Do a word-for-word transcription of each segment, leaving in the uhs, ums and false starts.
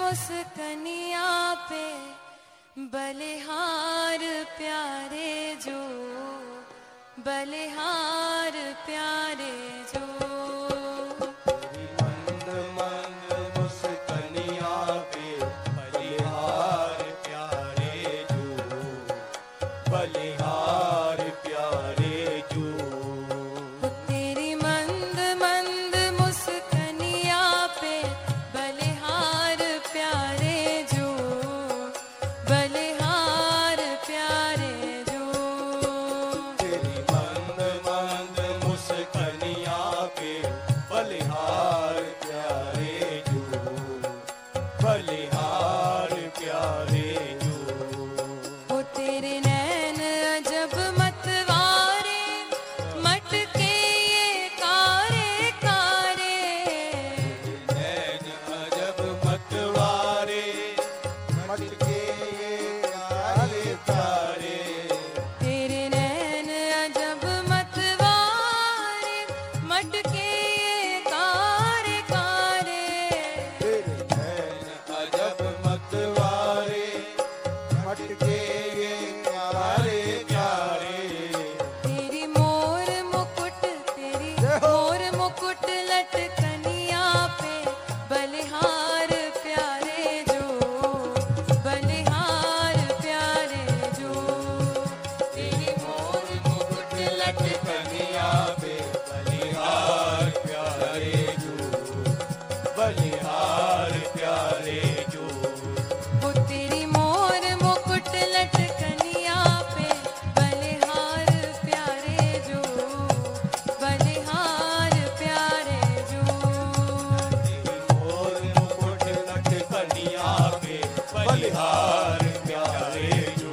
मुस्कनिया पे बलिहार प्यारे जो, बलिहार प्यारे जो। मंद मंद मुस्कनिया पे बलिहार प्यारे जो, बलिहार प्यारे जो। तेरी मंद मंद मुस्कनिया पे बलिहार प्यारे जो, बलिहार प्यारे जो। तेरी मंद मंद मुस्कनिया पे बलिहार प्यारे जो, बलिहार प्यारे जो। वो तेरे नैन अजब मतवारे, मटके ये कारे कारे। नैन अजब मतवारे, मटके ये कारे कारे। तेरे नैन अजब मतवारे, मटके ये कारे कारे। तेरे नैन अजब मतवारे, मटके ये कारे कारे। तेरी मोर मुकुट, तेरी मोर मुकुट लटकनिया पे बलिहार प्यारे जो, बलिहार प्यारे जो। तेरी मोर मुकुट लटकनिया पे बलिहार प्यारे जो, बलिहार प्यारे जो। वो तेरी मोर मुकुट लटकनिया पे बलिहार प्यारे जो, बलिहार प्यारे जो। मोर मुकुट लटकनिया पे बलिहार प्यारे जो,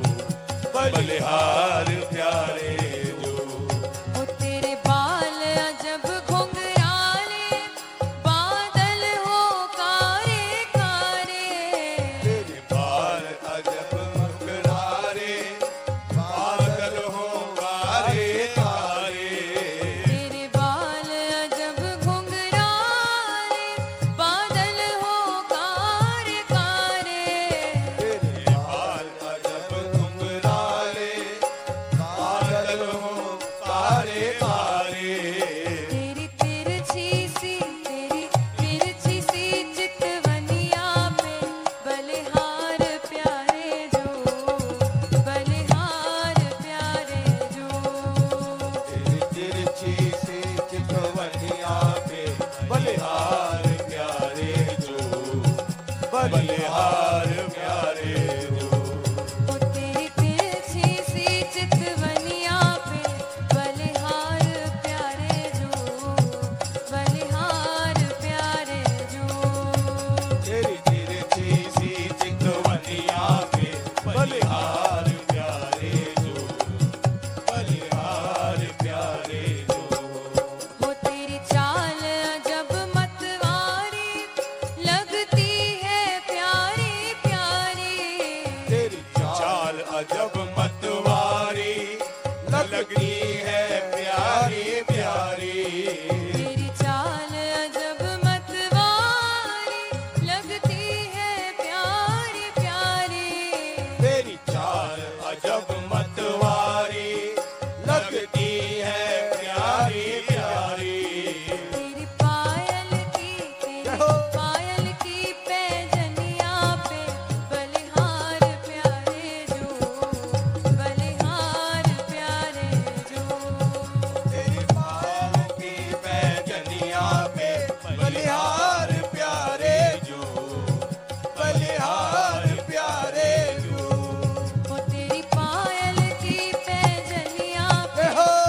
बलिहार प्यारे जो। वो तेरे बाल अजब घुंघराले, बादल हो कारे कारे। तेरे बाल अजब मुखरारे, बादल हो कारे कारे। तेरे बाल अजब घुंघराले, बादल हो कारे कारे। तेरे बाल अजब घुंघराले, बादल हो कारे कारे। तेरी तिरछी सी, तेरी तिरछी सी चितवनिया पे बलिहार प्यारे जो, बलिहार प्यारे जो। तेरी तिरछी सी चितवनिया पे बलिहार प्यारे जो, बलिहार प्यारे जो। वो तेरी तिरछी सी चितवनिया पे बलिहार प्यारे जो, बलिहार प्यारे जो। तेरी तिरछी सी चितवनिया पे बलिहार प्यारे जो, बलिहार प्यारे जो। वो तेरी चाल अजब मतवारी, लगती है प्यारी प्यारी। तेरी चाल अजब मतवारी, लगती है प्यारी प्यारी। तेरी चाल अजब मतवारी, लगती है प्यारी प्यारी। तेरी चाल अजब मतवारी, लगती है प्यारी प्यारी। तेरी पायल की, तेरी पायल की पैजनिया पे बलिहार प्यारे जो, बलिहार प्यारे जो। तेरी पायल की पैजनिया पे बलिहार प्यारे जो, बलिहार प्यारे जो। वो तेरी पायल की पैजनिया पे हो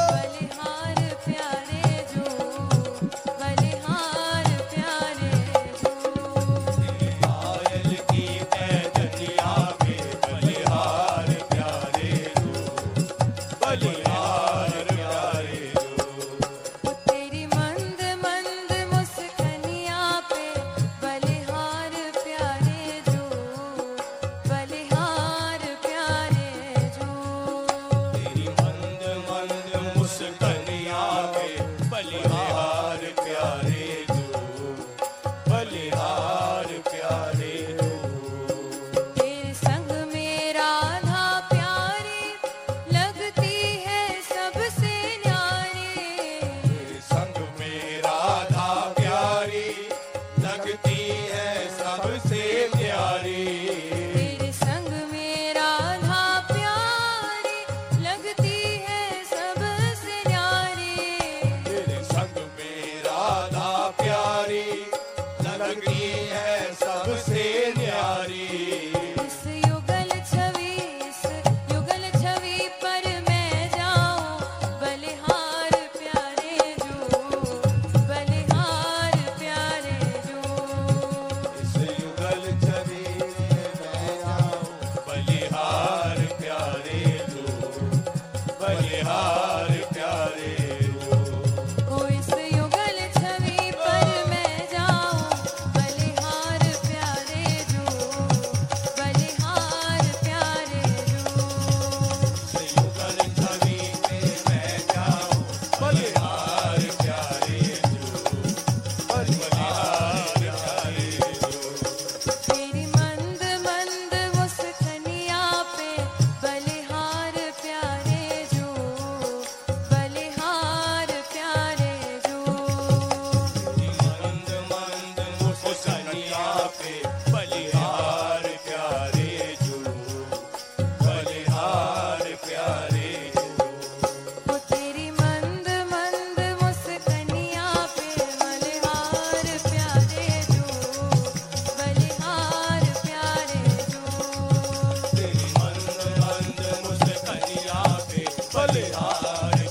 प्यारे